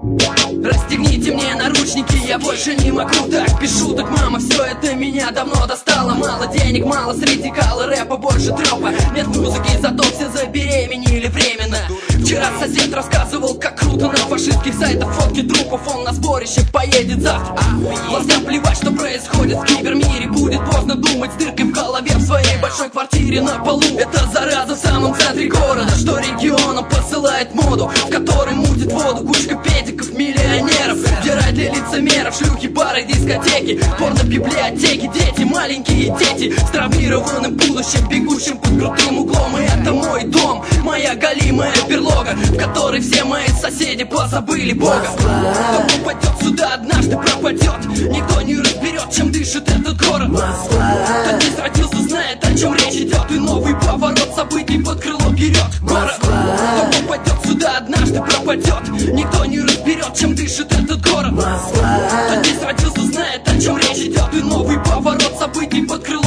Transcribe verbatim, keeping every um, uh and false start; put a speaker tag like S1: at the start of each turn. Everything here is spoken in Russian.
S1: Расстегните мне наручники, я больше не могу так. Без шуток, мама, все это меня давно достало. Мало денег, мало среди кала рэпа, больше тропа. Нет музыки, зато все забеременели временно. Вчера сосед рассказывал, как круто на фашистских сайтах фотки трупов. Он на сборище поедет завтра. Властям плевать, что происходит в кибермире. Будет поздно думать с дыркой в голове в своей большой квартире на полу. Это зараза в самом центре города, что регионом посылает моду, в которой мутит воду кучка педиков, миллионеров. Вдирать для лицемеров, шлюхи, бары, дискотеки, порно-библиотеки. Дети, маленькие дети с травмированным будущим, бегущим под крутым углом. И это мой дом, моя голимая берлога, в которой все мои соседи позабыли Бога. Кто попадет сюда, однажды пропадет. Никто не разберет, чем дышит этот город. Кто здесь родился, знает, о чем речь идет. И новый поворот событий под крыло берет город. Кто попадет сюда, однажды пропадет. Никто не разберет, чем дышит этот город. Кто здесь родился, знает, о чем речь идет. И новый поворот событий под крыло